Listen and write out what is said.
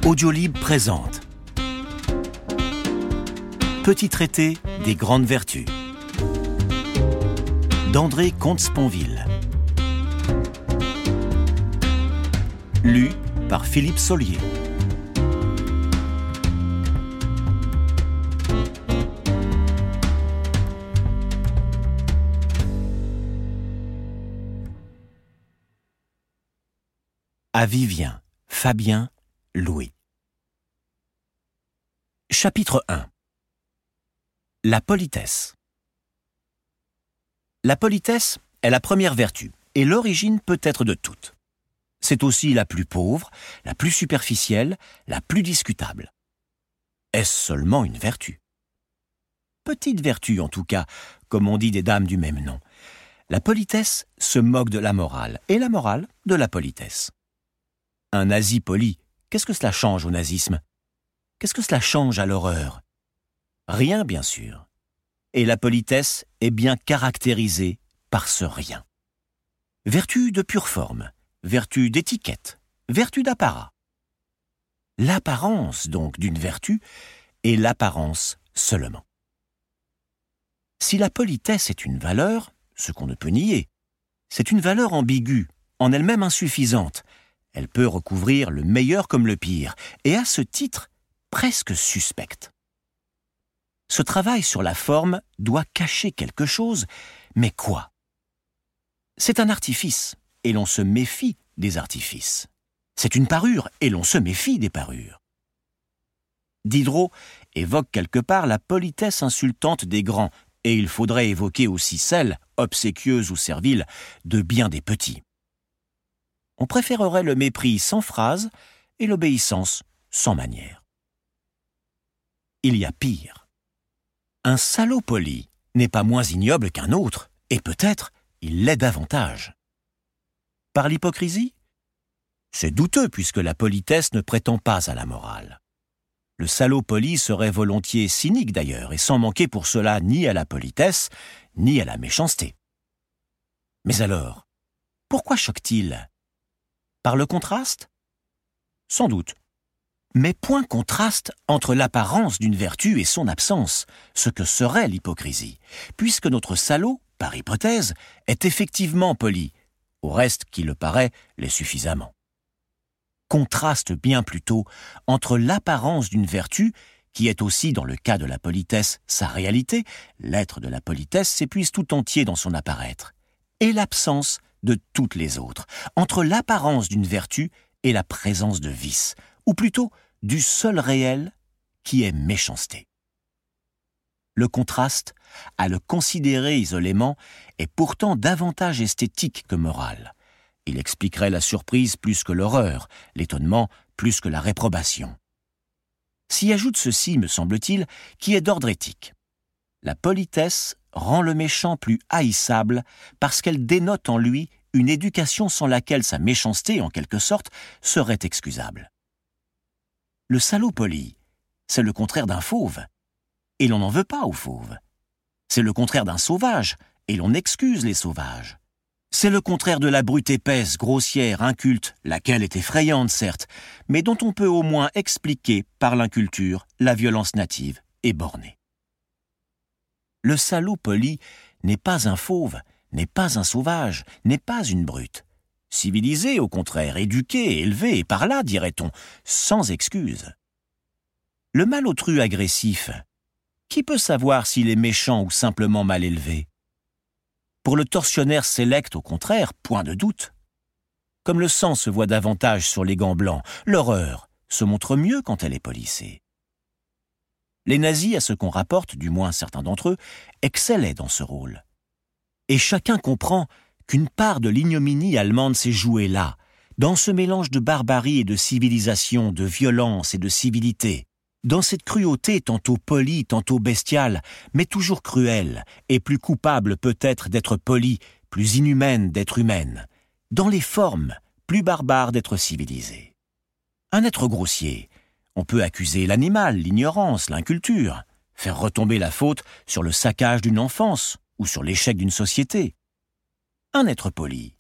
Audiolib présente Petit traité des grandes vertus d'André Comte-Sponville. Lu par Philippe Saulier. À Vivien, Fabien, Louis. Chapitre 1. La politesse. La politesse est la première vertu, et l'origine peut être de toutes. C'est aussi la plus pauvre, la plus superficielle, la plus discutable. Est-ce seulement une vertu? Petite vertu en tout cas, comme on dit des dames du même nom. La politesse se moque de la morale, et la morale de la politesse. Un nazi poli, qu'est-ce que cela change au nazisme? Qu'est-ce que cela change à l'horreur? Rien, bien sûr. Et la politesse est bien caractérisée par ce rien. Vertu de pure forme, vertu d'étiquette, vertu d'apparat. L'apparence, donc, d'une vertu est l'apparence seulement. Si la politesse est une valeur, ce qu'on ne peut nier, c'est une valeur ambiguë, en elle-même insuffisante. Elle peut recouvrir le meilleur comme le pire, et à ce titre, presque suspecte. Ce travail sur la forme doit cacher quelque chose, mais quoi? C'est un artifice, et l'on se méfie des artifices. C'est une parure, et l'on se méfie des parures. Diderot évoque quelque part la politesse insultante des grands, et il faudrait évoquer aussi celle, obséquieuse ou servile, de bien des petits. On préférerait le mépris sans phrase et l'obéissance sans manière. Il y a pire. Un salaud poli n'est pas moins ignoble qu'un autre, et peut-être il l'est davantage. Par l'hypocrisie? C'est douteux puisque la politesse ne prétend pas à la morale. Le salaud poli serait volontiers cynique d'ailleurs, et sans manquer pour cela ni à la politesse, ni à la méchanceté. Mais alors, pourquoi choque-t-il? Par le contraste? Sans doute. Mais point contraste entre l'apparence d'une vertu et son absence, ce que serait l'hypocrisie, puisque notre salaud, par hypothèse, est effectivement poli, au reste qui le paraît l'est suffisamment. Contraste bien plutôt entre l'apparence d'une vertu, qui est aussi dans le cas de la politesse sa réalité, l'être de la politesse s'épuise tout entier dans son apparaître, et l'absence de toutes les autres, entre l'apparence d'une vertu et la présence de vice, ou plutôt du seul réel qui est méchanceté. Le contraste, à le considérer isolément, est pourtant davantage esthétique que moral. Il expliquerait la surprise plus que l'horreur, l'étonnement plus que la réprobation. S'y ajoute ceci, me semble-t-il, qui est d'ordre éthique. La politesse rend le méchant plus haïssable parce qu'elle dénote en lui une éducation sans laquelle sa méchanceté, en quelque sorte, serait excusable. Le salaud poli, c'est le contraire d'un fauve, et l'on n'en veut pas aux fauves. C'est le contraire d'un sauvage, et l'on excuse les sauvages. C'est le contraire de la brute épaisse, grossière, inculte, laquelle est effrayante, certes, mais dont on peut au moins expliquer par l'inculture la violence native et bornée. Le salaud poli n'est pas un fauve, n'est pas un sauvage, n'est pas une brute. Civilisé, au contraire, éduqué, élevé, et par là, dirait-on, sans excuse. Le malotru agressif, qui peut savoir s'il est méchant ou simplement mal élevé? Pour le tortionnaire sélect, au contraire, point de doute. Comme le sang se voit davantage sur les gants blancs, l'horreur se montre mieux quand elle est polissée. Les nazis, à ce qu'on rapporte, du moins certains d'entre eux, excellaient dans ce rôle. Et chacun comprend qu'une part de l'ignominie allemande s'est jouée là, dans ce mélange de barbarie et de civilisation, de violence et de civilité, dans cette cruauté tantôt polie, tantôt bestiale, mais toujours cruelle, et plus coupable peut-être d'être polie, plus inhumaine d'être humaine, dans les formes, plus barbares d'être civilisée. Un être grossier, on peut accuser l'animal, l'ignorance, l'inculture, faire retomber la faute sur le saccage d'une enfance ou sur l'échec d'une société. Un être poli,